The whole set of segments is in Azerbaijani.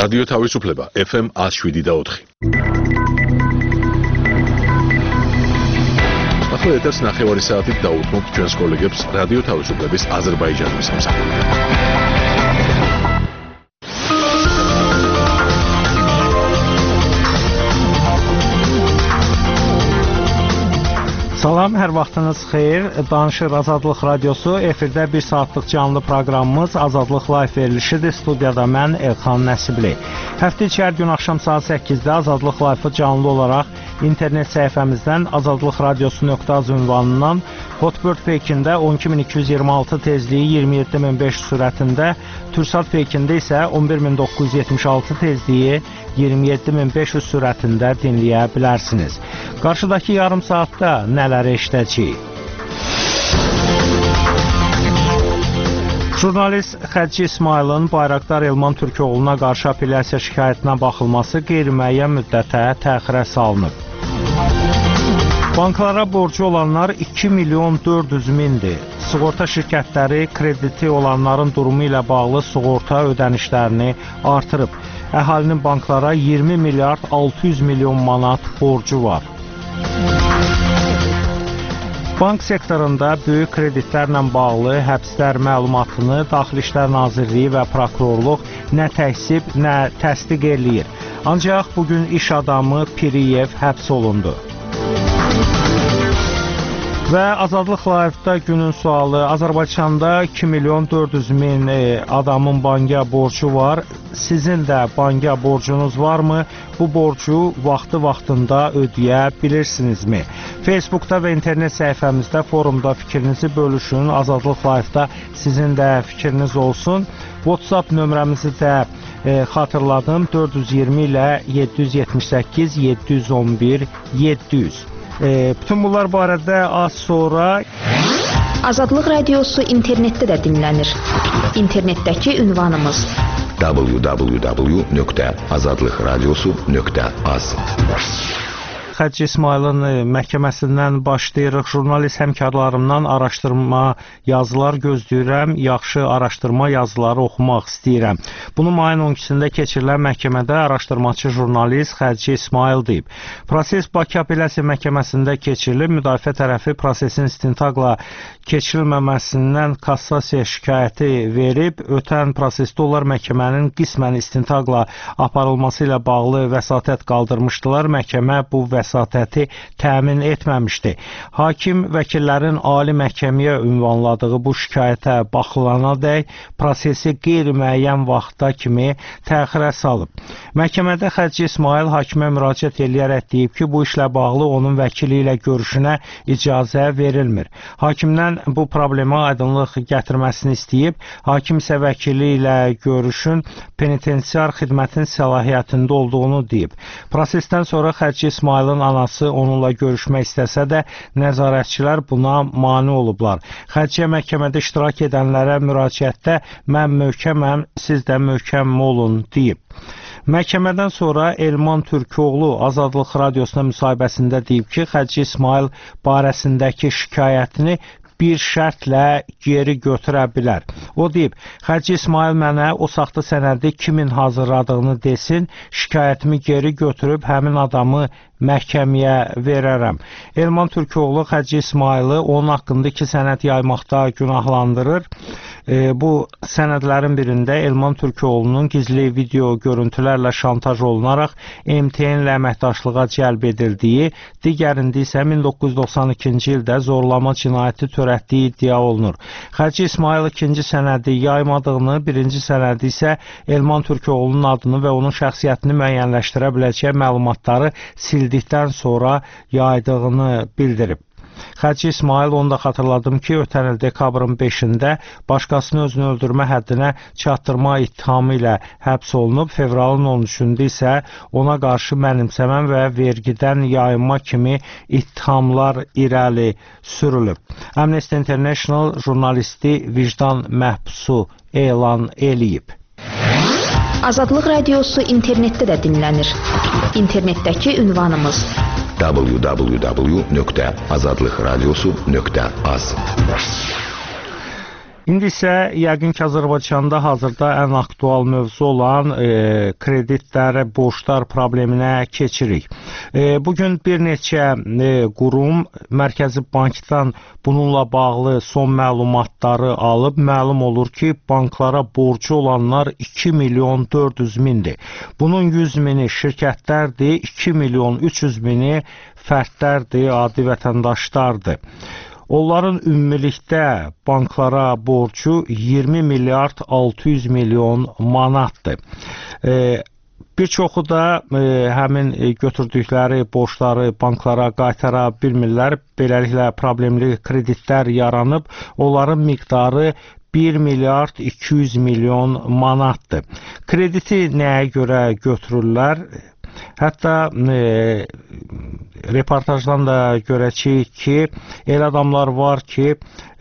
რადიო თავისუფლება FM 107.4. ახლა ეთერს ნახევარი საათით დაუთმობთ ჩვენს კოლეგებს რადიო თავისუფლების აზერბაიჯანის სამსახურიდან. Salam, hər vaxtınız xeyir. Danışır Azadlıq Radiosu. Efirdə bir saatlıq canlı proqramımız Azadlıq Live verilişidir. Studiyada mən Elxan Nəsibli. Həftə içi hər gün axşam saat 8-də Azadlıq Live-ı canlı olaraq internet səhifəmizdən azadlıqradiosu.az ünvanından Hotbird Peykində 12226 tezliyi 27500 sürətində, Türksat Peykində isə 11976 tezliyi 27500 sürətində dinləyə bilərsiniz. Qarşıdakı yarım saatda nələr eşidəcəyik? Jurnalist Xədci İsmailin Bayraqdar Elman Türkoğlu'na qarşı apellyasiya şikayətinə baxılması qeyri-müəyyən müddətə təxirə salınıb. Banklara borcu olanlar 2.400.000-dir. Sığorta şirkətləri krediti olanların durumu ilə bağlı sığorta ödənişlərini artırıb. Əhalinin banklara 20 milyard 600 milyon manat borcu var. Bank sektorunda böyük kreditlərlə bağlı həbslər məlumatını Daxili İşlər Nazirliyi və prokurorluq nə təksib, nə təsdiq eləyir. Ancaq bugün iş adamı Piriyev həbs olundu. Və Azadlıq Live-da günün sualı, Azərbaycanda 2.400.000 adamın banka borcu var. Sizin də banka borcunuz varmı? Bu borcu vaxtı-vaxtında ödəyə bilirsinizmi? Facebookda və internet səhifəmizdə, forumda fikrinizi bölüşün. Azadlıq Live-da sizin də fikriniz olsun. WhatsApp nömrəmizi də xatırladım. 420 ilə 778 711 700. Bütün bunlar barədə az sonra Azadlıq Radiosu internetdə də dinlənir. İnternetdəki ünvanımız www.azadlıqradiosu.az. Xədci İsmailin məhkəməsindən başlayırıq. Jurnalist həmkarlarımdan araşdırma yazılar gözləyirəm, yaxşı araşdırma yazıları oxumaq istəyirəm. Bunu mayın 12-sində keçirilən məhkəmədə araşdırmacı jurnalist Xədci İsmail deyib. Proses Bakı Apellyasiya Məhkəməsində keçirilib. Müdafiə tərəfi prosesin istintaqla keçirilməməsindən kassasiya şikayəti verib. Ötən prosesdə onlar məhkəmənin qismən istintaqla aparılması ilə bağlı vəsatət qaldırmışdılar. Məhkəmə bu vəsatəti təmin etməmişdi. Hakim vəkillərin ali məhkəməyə ünvanladığı bu şikayətə baxılanadək prosesi qeyri-müəyyən vaxta kimi təxirə salıb. Məhkəmədə Xədci İsmail hakimə müraciət edərək deyib ki, bu işlə bağlı onun vəkili ilə görüşünə icazə verilmir. Hakimdən bu problemə aydınlıq gətirməsini istəyib. Hakim isə vəkili ilə görüşün penitensiar xidmətin səlahiyyətində olduğunu deyib. Prosesdən sonra Xədci İsmailin anası onunla görüşmək istəsə də nəzarətçilər buna mane olublar. Xədciyə məhkəmədə iştirak edənlərə müraciətdə mən möhkəməm, siz də möhkəm olun deyib. Məhkəmədən sonra Elman Türkoğlu Azadlıq Radiosuna müsahibəsində deyib ki, Xədci İsmail barəsindəki şikayətini bir şərtlə geri götürə bilər. O deyib, Xədci İsmail mənə o saxta sənədi kimin hazırladığını desin, şikayətimi geri götürüb həmin adamı məhkəməyə verərəm. Elman Türkoğlu Xədci İsmaili onun haqqında 2 sənəd yaymaqda günahlandırır. Bu sənədlərin birində Elman Türkoğlu'nun gizli video görüntülərlə şantaj olunaraq MTN-lə əməkdaşlığa cəlb edildiyi, digərində isə 1992-ci ildə zorlama cinayəti törətdiyi iddia olunur. Xədci İsmail 2-ci sənədi yaymadığını, 1-ci sənədi isə Elman Türkoğlu'nun adını və onun şəxsiyyətini müəyyənləşdirə biləcək məlumatları sildikdən sonra yaydığını bildirib. Xədci İsmail onu da xatırladım ki, ötən il dekabrın 5-də başqasını özünü öldürmə həddinə çatdırma ittihamı ilə həbs olunub. Fevralın 13-də isə ona qarşı mənimsəmə və vergidən yayınma kimi ittihamlar irəli sürülüb. Amnesty International jurnalisti vicdan məhbusu elan eləyib. Azadlıq Radiosu internetdə də dinlənir. İnternetdəki ünvanımız www.azadlıqradiosu.az. İndi isə yəqin ki, Azərbaycanda hazırda ən aktual mövzu olan kreditlər, borclar probleminə keçirik. Bugün bir neçə qurum Mərkəzi Bankdan bununla bağlı son məlumatları alıb. Məlum olur ki, banklara borcu olanlar 2 milyon 400 mindir. Bunun 100 mini şirkətlərdir, 2 milyon 300 mini fərdlərdir, adi vətəndaşlardır. Onların ümumilikdə banklara borcu 20 milyard 600 milyon manatdır. Bir çoxu da həmin götürdükləri borcları banklara qaytara bilmirlər. Beləliklə problemli kreditlər yaranıb. Onların miqdarı 1 milyard 200 milyon manatdır. Krediti nəyə görə götürürlər? Hətta reportajdan da görəcəyik ki, elə adamlar var ki,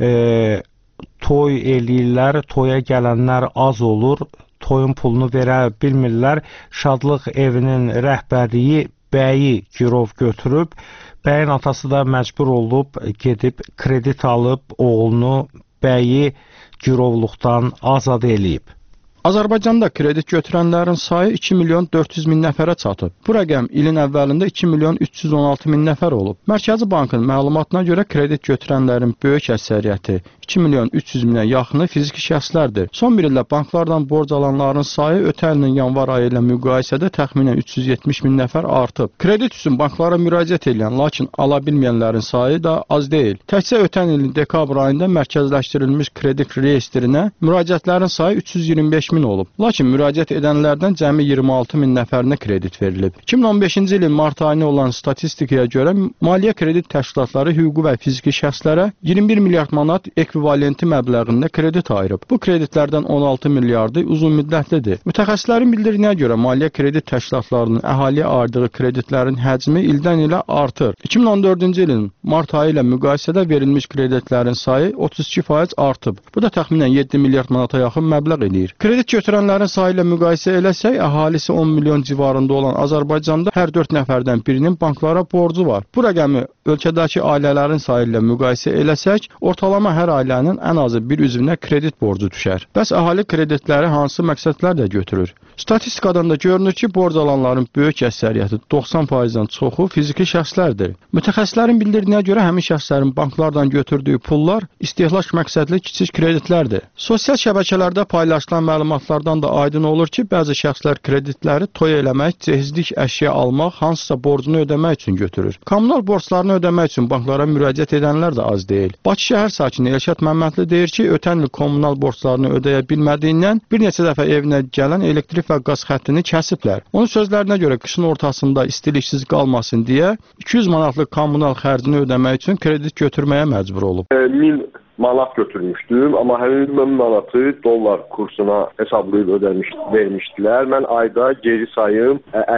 toy eləyirlər, toya gələnlər az olur, toyun pulunu verə bilmirlər. Şadlıq evinin rəhbərliyi bəyi girov götürüb, bəyin atası da məcbur olub, gedib kredit alıb, oğlunu bəyi girovluqdan azad eləyib. Azərbaycanda kredit götürənlərin sayı 2 milyon 400 min nəfərə çatıb. Bu rəqəm ilin əvvəlində 2 milyon 316 min nəfər olub. Mərkəzi Bankın məlumatına görə kredit götürənlərin böyük əksəriyyəti 2 milyon 300 minə yaxını fiziki şəxslərdir. Son bir ildə banklardan borc alanların sayı ötən ilin yanvar ayı ilə müqayisədə təxminən 370 min nəfər artıb. Kredit üçün banklara müraciət edən, lakin ala bilməyənlərin sayı da az deyil. Təkcə ötən ilin dekabr ayında mərkəzləşdirilmiş kredit reyestrinə müraciətlərin sayı 325 min olub. Lakin müraciət edənlərdən cəmi 26 min nəfərinə kredit verilib. 2015-ci ilin mart ayına olan statistikaya görə maliyyə kredit təşkilatları hüquqi və fiziki şəxslərə 21 milyard manat ekvivalenti məbləğində kredit ayırıb. Bu kreditlərdən 16 milyardı uzun müddətlidir. Mütəxəssislərin bildirdiyinə görə maliyyə kredit təşkilatlarının əhaliyə ayırdığı kreditlərin həcmi ildən ilə artır. 2014-cü ilin mart ayı ilə müqayisədə verilmiş kreditlərin sayı 32% artıb. Bu da təxminən 7 milyard manata yaxın məbləğ eləyir. Kredit götürənlərin sayı ilə müqayisə eləsək, əhalisi 10 milyon civarında olan Azərbaycanda hər 4 nəfərdən birinin banklara borcu var. Bu rəqəmi ölkədəki ailələrin sayı ilə müqayisə eləsək, ortalama hər ailənin ən azı bir üzvünə kredit borcu düşər. Bəs əhali kreditləri hansı məqsədlərlə götürür? Statistikadan da görünür ki, borc alanların böyük əksəriyyəti 90%-dən çoxu fiziki şəxslərdir. Mütəxəssislərin bildirdiyinə görə həmin şəxslərin banklardan götürdüyü pullar istehlak məqsədli kiçik kreditlərdir. Sosial şəbəkələrdə paylaşılan məlumatlardan da aydın olur ki, bəzi şəxslər kreditləri toy eləmək, cehizlik əşya almaq, hansısa borcunu ödəmək üçün götürür. Kommunal borclarını ödəmək üçün banklara müraciət edənlər də az deyil. Bakı şəhər sakini Elşad Məmmədli deyir ki, ötən il kommunal borclarını ödəyə bilmədiyindən bir neçə dəfə evinə gələn elektrik və qaz xəttini kəsiblər. Onun sözlərinə görə qışın ortasında istiliksiz qalmasın deyə 200 manatlıq kommunal xərcini ödəmək üçün kredit götürməyə məcbur olub. 1000 manat götürmüşdüm, amma həmin 1000 manatı dollar kursuna hesablayıb vermişdilər. Mən ayda geri sayım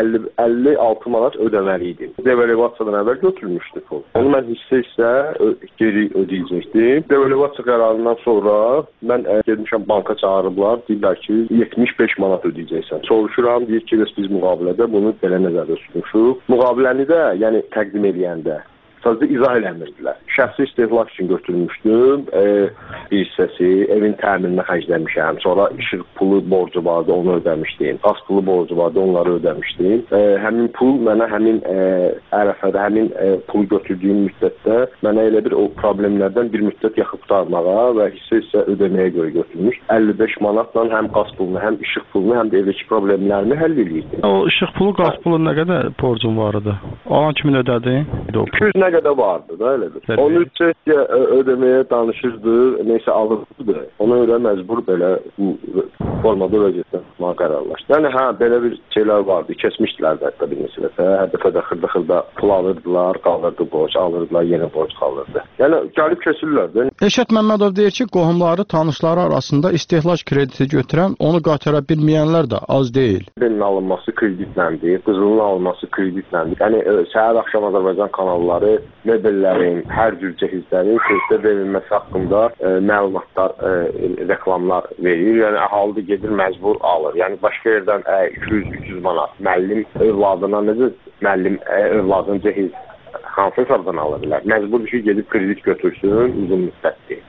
56 manat ödəməliydim. Devalvasiyadan əvvəl götürmüşdük onu. Onu mən hissə geri ödəyəcəkdim. Devalvasiya qərarından sonra mən getmişəm banka çağırıblar. Deyirlər ki, 75 manat ödəyəcəksən. Soruşuram, deyir ki, biz müqavilədə bunu belə nəzərdə tutmuşuq. Müqaviləni də, yəni təqdim edəndə sadəcə izah eləmirdilər. Şəxsi istehlak üçün götürmüşdüm. Bir hissəsi evin təmirinə xərcləmişəm. Sonra işıq pulu borcu vardı, onu ödəmişdim. Qaz pulu borcu vardı, onları ödəmişdim. Həmin pul mənə həmin ərəfədə, həmin pulu götürdüyüm müddətdə mənə elə bir o problemlərdən bir müddət yaxıb qurtarmağa və hissə ödəməyə görə götürmüş. 55 manatla həm qaz pulunu, həm işıq pulunu, həm də evdəki problemlərimi həll edirdim. O işıq pulu, qaz pulu nə qədər borcun var idi? Alan kimin ödədin? 200 nə qədər vardı da elədir. Onu ödəməyə danışırdı, neysə alırdı. Ona görə məcbur belə bu formada vəziyyətlə qərarlaşdı. Yəni belə bir şeylər vardı, keçmişdilər də bir neçə dəfə. Hər dəfə də xırda pul alırdılar, qalırdı borc, alırdılar, yenə borc qalırdı. Yəni gəlib keçirlər də. Elşad Məmmədov deyir ki, qohumları, tanışları arasında istehlak krediti götürən, onu qaytara bilməyənlər də az deyil. Belin alınması kreditləndir, qızılın alınması kreditləndir. Yəni səhər axşam Azərbaycan kanalları mebellərin, hər cür cəhizlərin kreditə verilməsi haqqında məlumatlar, reklamlar verir. Yəni əhali gedir, məcbur alır. Yəni başqa yerdən 200-300 manat müəllim övladına necə müəllim övladının cehiz hansı hesabdan ala bilər? Məcburdur ki, gedib kredit götürsün uzun müddətli.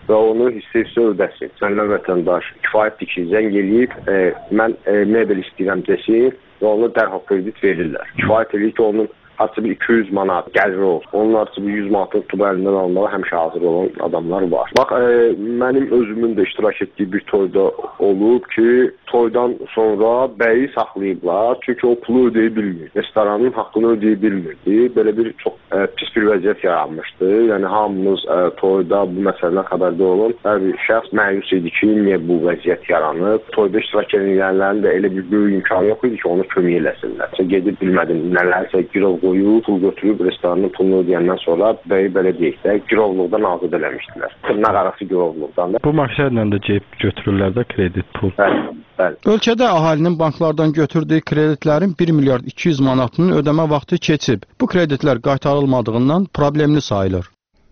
və onu hissə-hissə ödəsin. Səndən vətəndaş kifayətdir ki, zəng eləyib, mən mebel istəyirəm desin və onu dərhal kredit verirlər. Kifayət eləyir ki, onun artıq 200 manat gəliri olsun. Onun artıq 100 manatın tutup əlindən almağa həmişə hazır olan adamlar var. Bax, mənim özümün də iştirak etdiyi bir toyda olub ki, toydan sonra bəyi saxlayıblar. Çünki o pulu ödeyə bilmir. Restoranın haqqını ödeyə bilmirdi. Belə bir çox pis bir vəziyyət yaranmışdı. Yəni, hamımız toyda bu məsələdən xəbərdə olun. Hər bir şəxs məyus idi ki, niyə bu vəziyyət yaranıb. Toyda iştirak edənlərin də elə bir böyük imkanı yox idi ki, onu kömək eləsinlər. Gedib bilmədim, nələrsə girov qoyub, pul götürüb, restoranın pulunu ödəyəndən sonra bəyi belə deyək də, girovluqdan azad eləmişdilər. Tırnaq arası girovluqdan da. Bu məqsədlə də götürürlər də kredit pul. Bəli. Ölkədə əhalinin banklardan götürdüyü kreditlərin 1 milyard 200 manatının ödəmə vaxtı keçib. Bu kreditlər qaytarılmadığından problemli sayılır.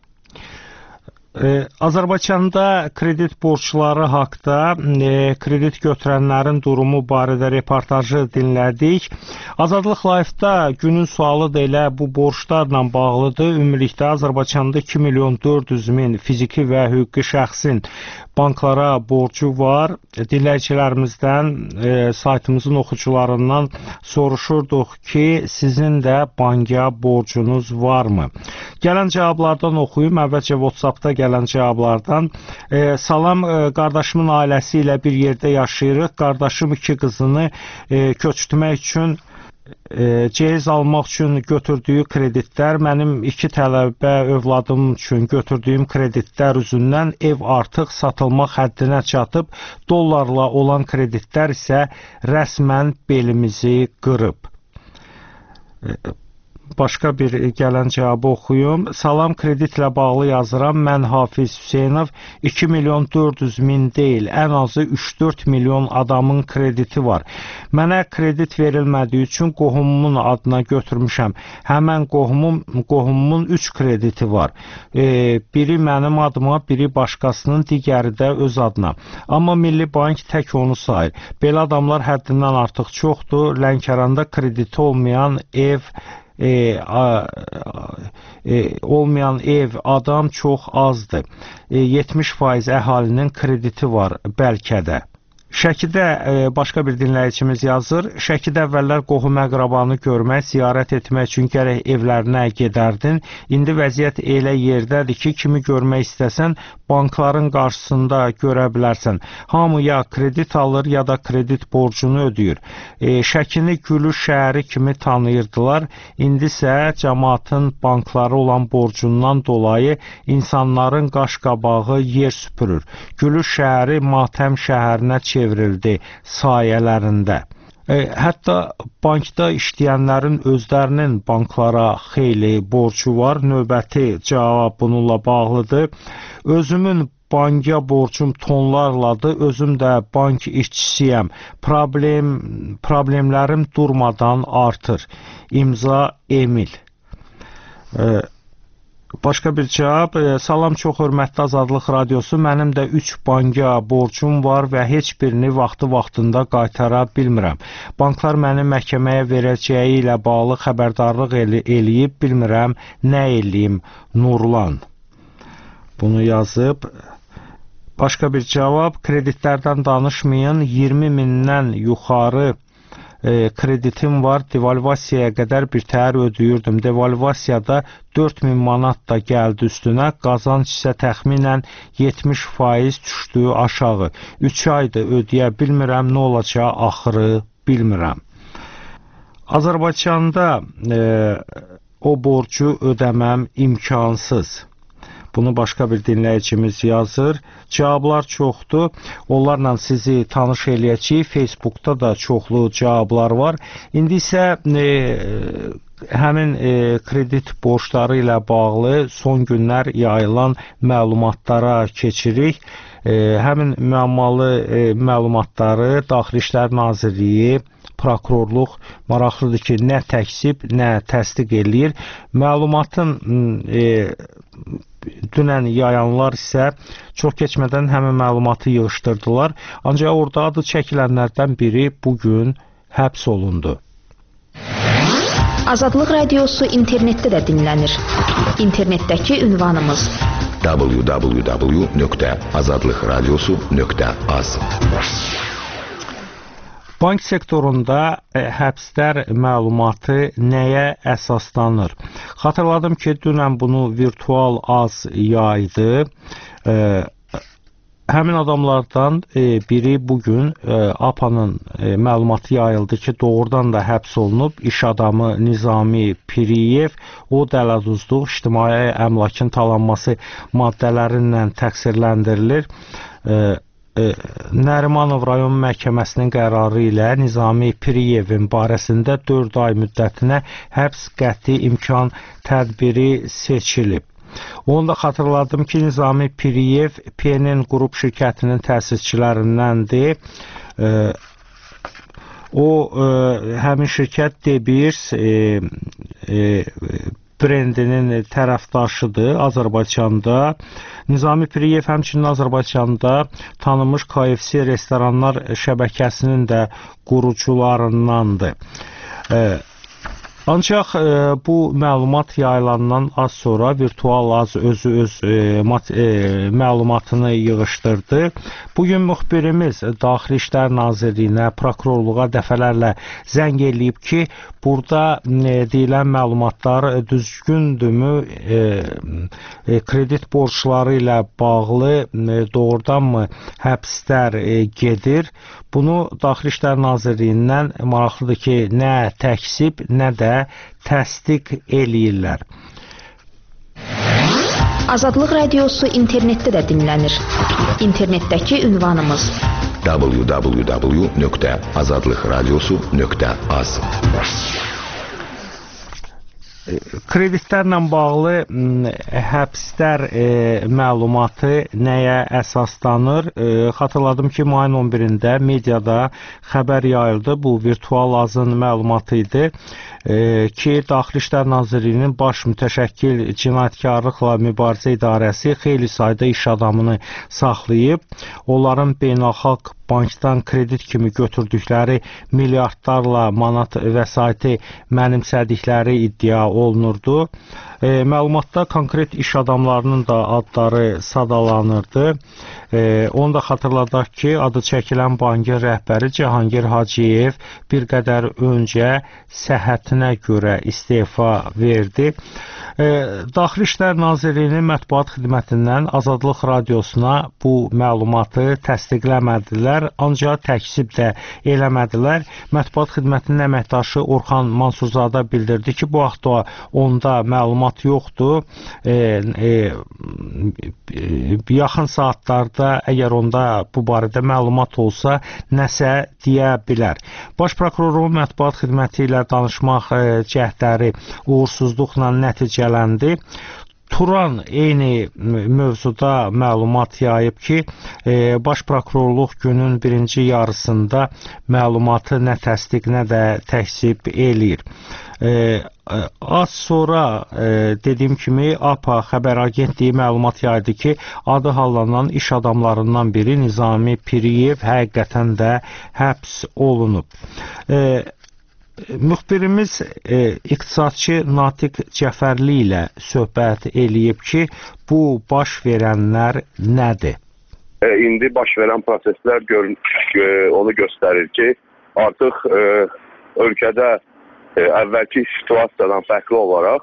Azərbaycanda kredit borcları haqda kredit götürənlərin durumu barədə reportajı dinlədik. Azadlıq Live-da günün sualı da elə bu borclarla bağlıdır. Ümumilikdə Azərbaycanda 2 milyon 400 min fiziki və hüquqi şəxsin banklara borcu var. Dinləyicilərimizdən, saytımızın oxucularından soruşurduq ki, sizin də banka borcunuz varmı? Gələn cavablardan oxuyum. Əvvəlcə WhatsApp-da gələn cavablardan. Salam, qardaşımın ailəsi ilə bir yerdə yaşayırıq. Qardaşım 2 qızını köçürtmək üçün cehiz almaq üçün götürdüyü kreditlər, mənim 2 tələbə övladım üçün götürdüyüm kreditlər üzündən ev artıq satılmaq həddinə çatıb, dollarla olan kreditlər isə rəsmən belimizi qırıb. Başqa bir gələn cavabı oxuyum. Salam, kreditlə bağlı yazıram. Mən Hafiz Hüseynov. 2 milyon 400 min deyil, ən azı 3-4 milyon adamın krediti var. Mənə kredit verilmədiyi üçün qohumumun adına götürmüşəm. Həmən qohumumun 3 krediti var. Biri mənim adıma, biri başqasının, digəri də öz adına. Amma Milli Bank tək onu sayır. Belə adamlar həddindən artıq çoxdur. Lənkəranda krediti olmayan adam çox azdır. 70% əhalinin krediti var bəlkə də. Şəkidə başqa bir dinləyicimiz yazır. Şəkidə əvvəllər qohum-əqrabanı görmək, ziyarət etmək üçün gərək evlərinə gedərdin. İndi vəziyyət elə yerdədir ki, kimi görmək istəsən, bankların qarşısında görə bilərsən. Hamı ya kredit alır, ya da kredit borcunu ödəyir. Şəkini Gülüş şəhəri kimi tanıyırdılar. İndi isə cəmaatın bankları olan borcundan dolayı insanların qaş-qabağı yer süpürür. Gülüş şəhəri matəm şəhərinə çevrildi sayələrində. Hətta bankda işləyənlərin özlərinin banklara xeyli borcu var. Növbəti cavab bununla bağlıdır. Özümün banka borcum tonlarladır. Özüm də bank işçisiyəm. Problemlərim durmadan artır. İmza Emil. Başqa bir cavab. Salam, çox hörmətli Azadlıq Radiosu. Mənim də 3 banka borcum var və heç birini vaxtında qaytara bilmirəm. Banklar məni məhkəməyə verəcəyi ilə bağlı xəbərdarlıq eləyib, bilmirəm nə eləyim. Nurlan bunu yazıb. Başqa bir cavab. Kreditlərdən danışmayın. 20 mindən yuxarı kreditim var, devalvasiyaya qədər bir təhər ödəyirdim. Devalvasiyada 4000 manat da gəldi üstünə, qazanc isə təxminən 70% düşdü aşağı. 3 aydır ödəyə bilmirəm, nə olacaq axırı bilmirəm. Azərbaycanda o borcu ödəməm imkansız. Bunu başqa bir dinləyicimiz yazır. Cavablar çoxdur. Onlarla sizi tanış eləyəcəyik. Facebookda da çoxlu cavablar var. İndi isə həmin kredit borcları ilə bağlı son günlər yayılan məlumatlara keçirik. Həmin müəmmalı məlumatları Daxili İşlər Nazirliyi, prokurorluq maraqlıdır ki, nə təksib, nə təsdiq eləyir. Məlumatın dünən yayanlar isə çox keçmədən həmin məlumatı yığışdırdılar. Ancaq orada adı çəkilənlərdən biri bugün həbs olundu. Azadlıq Radiosu internetdə də dinlənir. İnternetdəki ünvanımız www.azadlıqradiosu.az. Bank sektorunda həbslər məlumatı nəyə əsaslanır? Xatırladım ki, dünən bunu virtual az yaydı. Həmin adamlardan biri bugün APA'nın məlumatı yayıldı ki, doğrudan da həbs olunub. İş adamı Nizami Piriyev, o dələduzluq, ictimai əmlakın talanması maddələrindən təqsirləndirilir. Nərimanov rayon məhkəməsinin qərarı ilə Nizami Piriyevin barəsində 4 ay müddətinə həbs qəti imkan tədbiri seçilib. Onu da xatırladım ki, Nizami Piriyev PNN qrup şirkətinin təsisçilərindəndir. O, həmin şirkət De Beers brendinin tərəfdaşıdır Azərbaycanda. Nizami Piriyev həmçinin Azərbaycanda tanınmış KFC restoranlar şəbəkəsinin də qurucularındandır. Ancaq bu məlumat yayılandan az sonra virtual az özü məlumatını yığışdırdı. Bugün müxbirimiz Daxili İşlər Nazirliyinə, prokurorluğa dəfələrlə zəng eləyib ki, burada deyilən məlumatlar düzgündürmü, kredit borçları ilə bağlı doğrudanmı həbslər gedir? Bunu Daxili İşlər Nazirliyindən maraqlıdır ki, nə təksib, nə də təsdiq eləyirlər. Azadlıq Radiosu internetdə də dinlənir. İnternetdəki ünvanımız www.azadlıqradiosu.az. Kreditlərlə bağlı həbslər məlumatı nəyə əsaslanır? Xatırladım ki, mayın 11-də mediada xəbər yayıldı. Bu virtual azın məlumatı idi ki, Daxili İşlər Nazirliyinin baş mütəşəkkil cinayətkarlıqla mübarizə idarəsi xeyli sayda iş adamını saxlayıb. Onların beynəlxalq bankdan kredit kimi götürdükləri milyardlarla manat vəsaiti mənimsədikləri iddia olunurdu. Məlumatda konkret iş adamlarının da adları sadalanırdı. Onu da xatırladaq ki, adı çəkilən bankın rəhbəri Cahangir Hacıyev bir qədər öncə səhhətinə görə istefa verdi. Daxili İşlər Nazirliyinin mətbuat xidmətindən Azadlıq Radiosuna bu məlumatı təsdiqləmədilər, ancaq təkzib də eləmədilər. Mətbuat xidmətinin əməkdaşı Orxan Mansurzadə bildirdi ki, bu vaxtda onda məlumat yoxdur. Yaxın saatlarda əgər onda bu barədə məlumat olsa, nəsə deyə bilər. Baş prokurorun mətbuat xidməti ilə danışmaq cəhdləri uğursuzluqla nəticələndi. Turan eyni mövzuda məlumat yayıb ki, Baş prokurorluq günün birinci yarısında məlumatı nə təsdiq, nə də təkzib eləyir. Az sonra dediyim kimi APA xəbər agentliyi məlumat yaydı ki, adı hallanan iş adamlarından biri Nizami Piriyev həqiqətən də həbs olunub. Müxbirimiz iqtisadçı Natiq Cəfərli ilə söhbət eləyib ki, bu baş verənlər nədir? İndi baş verən proseslər onu göstərir ki, artıq ölkədə əvvəlki situasiyadan fərqli olaraq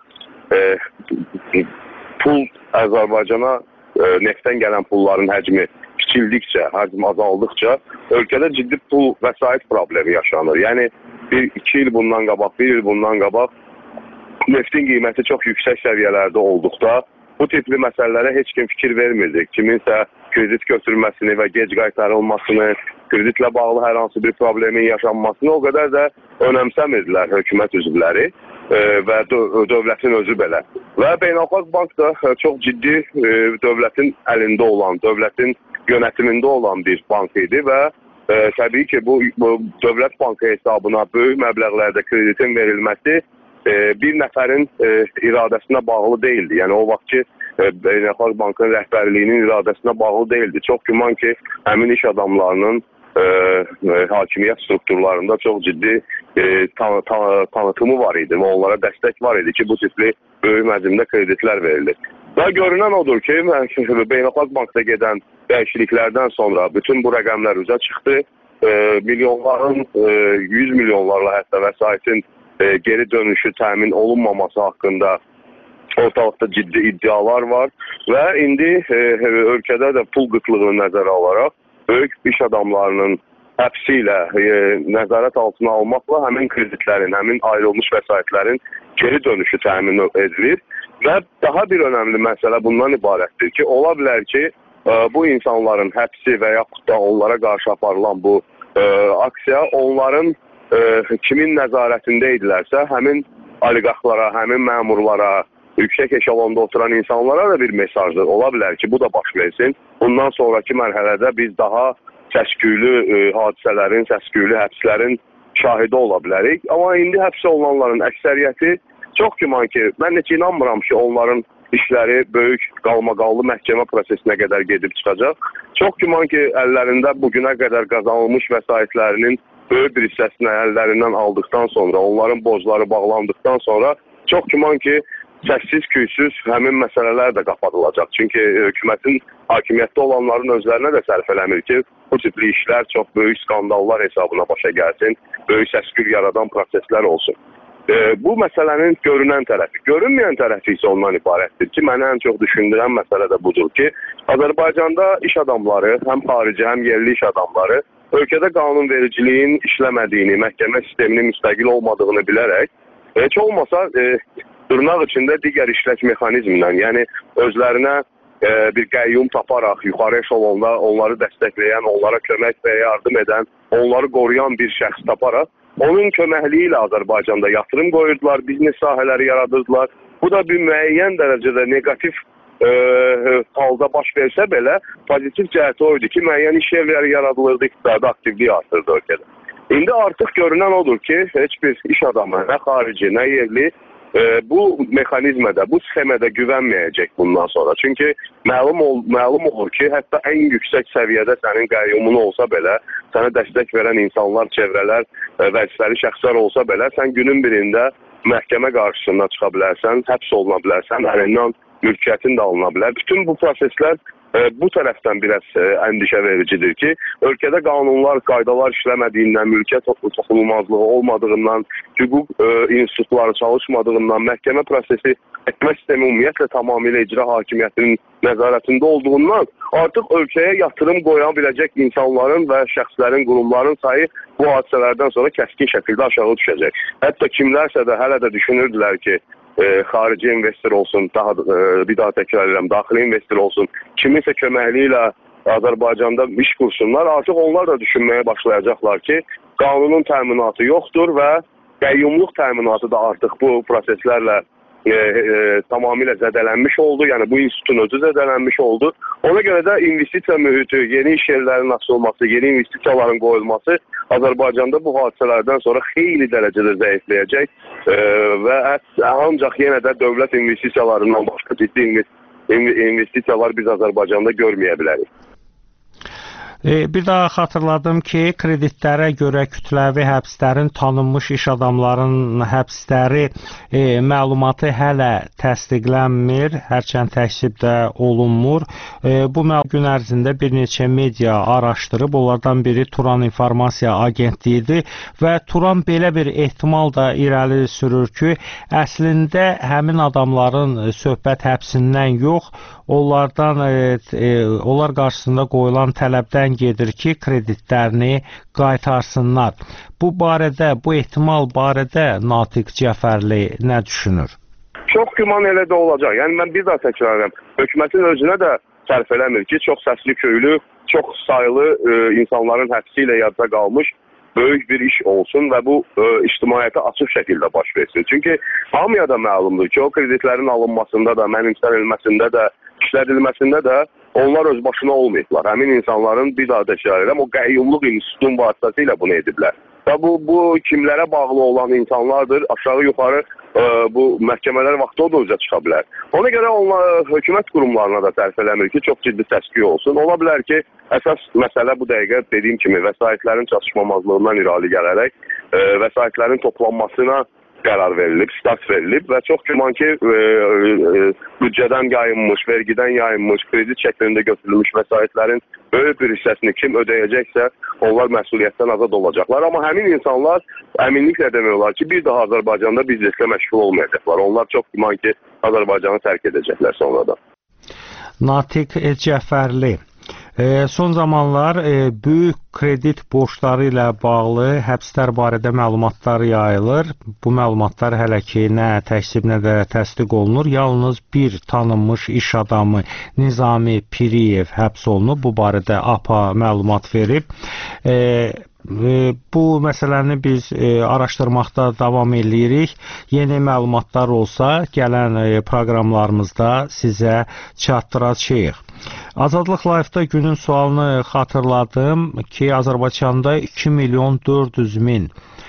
pul Azərbaycana neftdən gələn pulların həcmi kiçildikcə, həcm azaldıqca ölkədə ciddi pul vəsait problemi yaşanır. Yəni 2 il bundan qabaq, 1 il bundan qabaq neftin qiyməti çox yüksək səviyyələrdə olduqda bu tipli məsələlərə heç kim fikir vermirdi. Kiminsə kredit götürməsini və gec qaytarılmasını, kreditlə bağlı hər hansı bir problemin yaşanmasını o qədər də önəmsəmirdilər hökumət üzvləri və dövlətin özü belə. Və Beynəlxalq Bank da çox ciddi dövlətin əlində olan, dövlətin yönetimində olan bir bank idi və təbii ki, bu dövlət bankı hesabına böyük məbləğlərdə kreditin verilməsi bir nəfərin iradəsinə bağlı deyildi. Yəni o vaxt ki, Beynəlxalq Bankın rəhbərliyinin iradəsinə bağlı deyildi. Çox güman ki, həmin iş adamlarının hakimiyyət strukturlarında çox ciddi tanıtımı var idi və onlara dəstək var idi ki, bu tipli böyük həcmdə kreditlər verilir. Və görünən odur ki, Beynəlxalq Bankda gedən dəyişikliklərdən sonra bütün bu rəqəmlər üzə çıxdı. Milyonların, 100 milyonlarla hətta vəsaitin geri dönüşü təmin olunmaması haqqında ortalıqda ciddi iddialar var və indi ölkədə də pul qıtlığını nəzərə alaraq böyük iş adamlarının həbsi ilə nəzarət altına almaqla həmin kreditlərin, həmin ayrılmış vəsaitlərin geri dönüşü təmin edilir və daha bir önəmli məsələ bundan ibarətdir ki, ola bilər ki, bu insanların həbsi və yaxud da onlara qarşı aparılan bu aksiya onların kimin nəzarətində idilərsə, həmin oliqarxlara, həmin məmurlara, yüksək eşelonda oturan insanlara da bir mesajdır. Ola bilər ki, bu da baş versin. Bundan sonraki mərhələdə biz daha səs-küylü hadisələrin, səs-küylü həbslərin şahidi ola bilərik. Amma indi həbs olunanların əksəriyyəti çox güman ki, mən heç inanmıram ki, onların işləri böyük qalmaqallı məhkəmə prosesinə qədər gedib çıxacaq. Çox güman ki, əllərində bugünə qədər qazanılmış vəsaitlərinin böyük bir hissəsini əllərindən aldıqdan sonra, onların borcları bağlandıqdan sonra çox güman ki, səssiz, küysüz həmin məsələlər də qapadılacaq. Çünki hökumətin hakimiyyətdə olanların özlərinə də sərf eləmir ki, bu tipli işlər çox böyük skandallar hesabına başa gəlsin, böyük səs-küy yaradan proseslər olsun. Bu məsələnin görünən tərəfi. Görünməyən tərəfi isə ondan ibarətdir ki, mənə ən çox düşündürən məsələ də budur ki, Azərbaycanda iş adamları, həm xarici, həm yerli iş adamları ölkədə qanunvericiliyin işləmədiyini, məhkəmə sisteminin müstəqil olmadığını bilərək, heç olmasa dırnaq içində digər işlək mexanizmlə, yəni özlərinə bir qəyyum taparaq, yuxarı eşelonda onları dəstəkləyən, onlara kömək və yardım edən, onları qoruyan bir şəxs taparaq, onun köməkliyi ilə Azərbaycanda yatırım qoyurdular, biznes sahələri yaradırdılar. Bu da bir müəyyən dərəcədə negativ halda baş versə belə, pozitiv cəhəti oydu ki, müəyyən iş yerləri yaradılırdı, iqtisadi aktivliyi artırdı ölkədə. İndi artıq görünən odur ki, heç bir iş adamı, nə xarici, nə yerli bu mexanizmədə, bu sxemədə güvənməyəcək bundan sonra. Çünki məlum olur ki, hətta ən yüksək səviyyədə sənin qəyyumun olsa belə, sənə dəstək verən insanlar, çevrələr, vəzifəli şəxslər olsa belə, sən günün birində məhkəmə qarşısına çıxa bilərsən, həbs oluna bilərsən, əlindən mülkiyyətin də alına bilər. Bütün bu proseslər bu tərəfdən biraz əndişə vericidir ki, ölkədə qanunlar, qaydalar işləmədiyindən, mülkiyyət toxunulmazlığı olmadığından, hüquq institutları çalışmadığından, məhkəmə prosesi, məhkəmə sistemi ümumiyyətlə tamamilə icra hakimiyyətinin nəzarətində olduğundan artıq ölkəyə yatırım qoya biləcək insanların və şəxslərin, qurumların sayı bu hadisələrdən sonra kəskin şəkildə aşağı düşəcək. Hətta kimlərsə də hələ də düşünürdülər ki, xarici investor olsun, bir daha təkrar edirəm, daxili investor olsun, kiminsə köməkliyi ilə Azərbaycanda iş qursunlar, artıq onlar da düşünməyə başlayacaqlar ki, qanunun təminatı yoxdur və qəyyumluq təminatı da artıq bu proseslərlə tamamilə zədələnmiş oldu, yəni bu institutun özü zədələnmiş oldu. Ona görə də investisiya mühiti, yeni iş yerlərinin açılması, yeni investisiyaların qoyulması Azərbaycanda bu hadisələrdən sonra xeyli dərəcədə zəifləyəcək və ancaq yenə də dövlət investisiyalarından başqa ciddi investisiyalar biz Azərbaycanda görməyə bilərik. Bir daha xatırladım ki, kreditlərə görə kütləvi həbslərin, tanınmış iş adamlarının həbsləri məlumatı hələ təsdiqlənmir, hərçənd təksib də olunmur. Bu gün ərzində bir neçə media araşdırıb, onlardan biri Turan İnformasiya Agentliyidir və Turan belə bir ehtimal da irəli sürür ki, əslində həmin adamların söhbət həbsindən yox, onlar qarşısında qoyulan tələbdən gedir ki, kreditlərini qaytarsınlar. Bu barədə, bu ehtimal barədə Natiq Cəfərli nə düşünür? Çox güman elə də olacaq. Yəni mən bir daha təkrar edirəm. Hökumətin özünə də sərf eləmir ki, çox səsli köylü, çox saylı insanların həbsi ilə yadda qalmış böyük bir iş olsun və bu ictimaiyyətə açıq şəkildə baş versin. Çünki hamıya da məlumdur ki, o kreditlərin alınmasında da, mənimsənilməsində də, işlədilməsində də onlar öz başına olmayıblar. Həmin insanların bir daha təkrar edirəm, o qəyyumluq institutun vasitəsilə bunu ediblər. Və bu kimlərə bağlı olan insanlardır, aşağı yuxarı bu məhkəmələr vaxtı o da üzə çıxa bilər. Ona görə hökumət qurumlarına da sərf eləmir ki, çox ciddi səs-küy olsun. Ola bilər ki, əsas məsələ bu dəqiqə dediyim kimi vəsaitlərin çatışmamazlığından irəli gələrək vəsaitlərin toplanmasına qərar verilib, start verilib və çox güman ki, büdcədən yayınmış, vergidən yayınmış, kredit şəklində götürülmüş vəsaitlərin böyük bir hissəsini kim ödəyəcəksə, onlar məsuliyyətdən azad olacaqlar. Amma həmin insanlar əminliklə demək olar ki, bir daha Azərbaycanda bizneslə məşğul olmayacaqlar. Onlar çox güman ki, Azərbaycanı tərk edəcəklər sonradan. Natiq Cəfərli. Son zamanlar böyük kredit borcları ilə bağlı həbslər barədə məlumatlar yayılır. Bu məlumatlar hələ ki nə təksib, nə də təsdiq olunur. Yalnız bir tanınmış iş adamı Nizami Piriyev həbs olunub. Bu barədə APA məlumat verib. Bu məsələni biz araşdırmaqda davam edirik. Yeni məlumatlar olsa, gələn proqramlarımızda sizə çatdıracağıq. Azadlıq Live-da günün sualını xatırladım ki, Azərbaycanda 2.400.000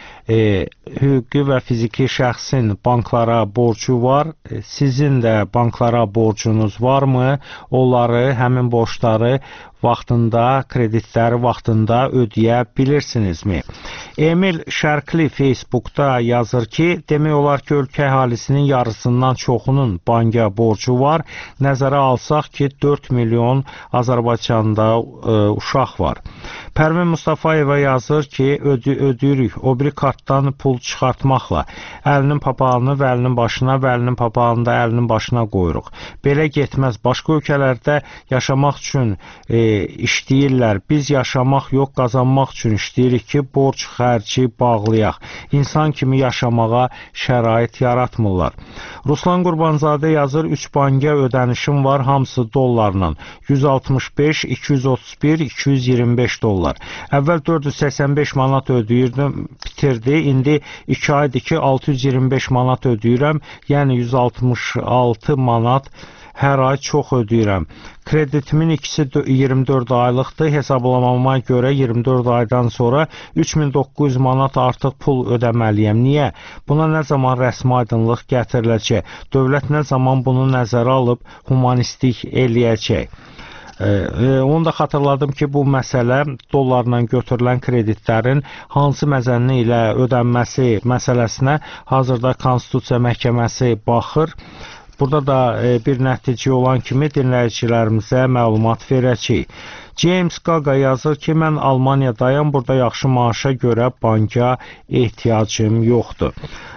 hüquqi və fiziki şəxsin banklara borcu var. Sizin də banklara borcunuz varmı? Onları, həmin borcları vaxtında, kreditləri vaxtında ödəyə bilirsinizmi? Emil Şərqli Facebookda yazır ki, demək olar ki, ölkə əhalisinin yarısından çoxunun banka borcu var. Nəzərə alsaq ki, 4 milyon Azərbaycanda uşaq var. Pərvin Mustafayeva yazır ki, ödəyirik, o biri kartdan pul çıxartmaqla. Əlinin papağını vəlinin başına, vəlinin papağını da əlinin başına qoyuruq. Belə getməz. Başqa ölkələrdə yaşamaq üçün işləyirlər. Biz yaşamaq yox, qazanmaq üçün işləyirik ki, borc xərci bağlayaq. İnsan kimi yaşamağa şərait yaratmırlar. Ruslan Qurbanzadə yazır, 3 banka ödənişim var, hamısı dollarla. 165, 231, 225 dollar. Əvvəl 485 manat ödəyirdim, bitirdi. İndi 2 aydır ki, 625 manat ödəyirəm, yəni 166 manat hər ay çox ödəyirəm. Kreditimin ikisi 24 aylıqdır. Hesablamama görə 24 aydan sonra 3900 manat artıq pul ödəməliyəm. Niyə? Buna nə zaman rəsmi aydınlıq gətiriləcək? Dövlət nə zaman bunu nəzərə alıb humanistlik eləyəcək? Onu da xatırladım ki, bu məsələ dollarla götürülən kreditlərin hansı məzənni ilə ödənməsi məsələsinə hazırda Konstitusiya Məhkəməsi baxır. Burada da bir nəticə olan kimi dinləyicilərimizə məlumat verəcəyik. James Gaga yazır ki, mən Almaniyadayam, burada yaxşı maaşa görə banka ehtiyacım yoxdur.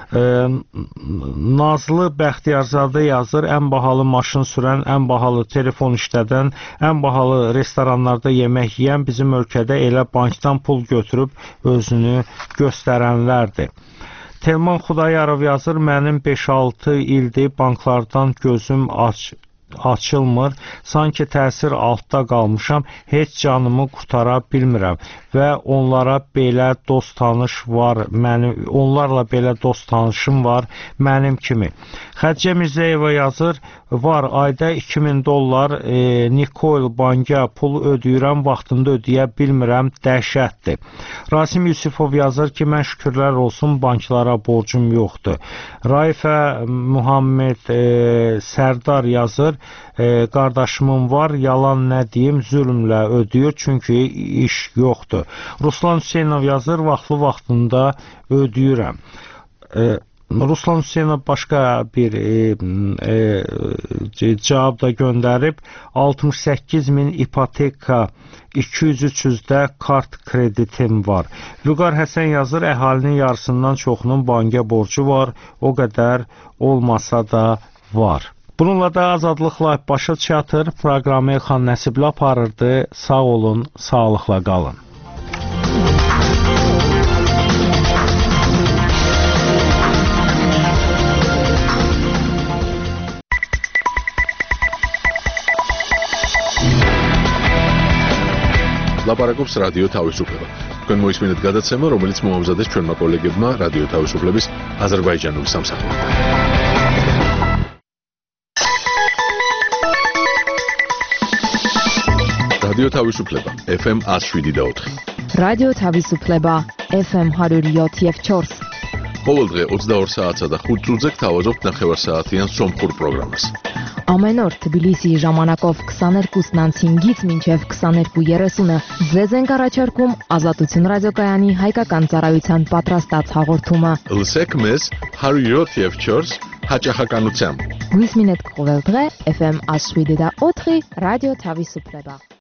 Nazlı Bəxtiyarzadə yazır, ən bahalı maşın sürən, ən bahalı telefon işlədən, ən bahalı restoranlarda yemək yeyən bizim ölkədə elə bankdan pul götürüb özünü göstərənlərdir. Telman Xudayarov yazır, mənim 5-6 ildir banklardan gözüm açılmır, sanki təsir altda qalmışam, heç canımı qurtara bilmirəm və onlarla belə dost tanışım var mənim kimi. Xədicə Mirzəyeva yazır, var ayda 2000 dollar Nikol banka pul ödəyirəm, vaxtında ödəyə bilmirəm, dəhşətdir. Rasim Yusifov yazır ki, mən şükürlər olsun banklara borcum yoxdur. Raifə Muhammed Sərdar yazır, qardaşımın var, yalan nə deyim, zülmlə ödəyir, çünki iş yoxdur. Ruslan Hüseynov yazır, vaxtında ödəyirəm. Ruslan Hüseynov başqa bir cavab da göndərib, 68.000 ipoteka, 200-300-də kart kreditim var. Vüqar Həsən yazır, əhalinin yarısından çoxunun banka borcu var, o qədər olmasa da var. Bununla da Azadlıqla başa çatır. Proqramı Elxan Nəsibli aparırdı. Sağ olun, sağlıqla qalın. ლაპარაკობს რადიო თავისუფლება. თქვენ მოისმინეთ გადაცემა, რომელიც მოამზადეს ჩვენმა კოლეგებმა რადიო თავისუფლების აზერბაიჯანული სამსახურიდან. რადიო თავისუფლება FM 107.4. რადიო თავისუფლება FM 107.4. ყოველდღე 22 საათსა და 5 წუთზე გთავაზობთ ნახევარსაათიან სომხურ პროგრამას. Ամեն օր Թբիլիսիի ժամանակով 22:05-ից մինչև 22:30-ը ձեզ ենք առաջարկում Ազատություն ռադիոկայանի հայկական ծառայության պատրաստած հաղորդումը։ Լսեք մեզ 107.4 հաճախականությամբ։ Գույս մինետ կողել դրե FM Ասուիդեդա օթրի ռադիո Թավիսուպլեբա։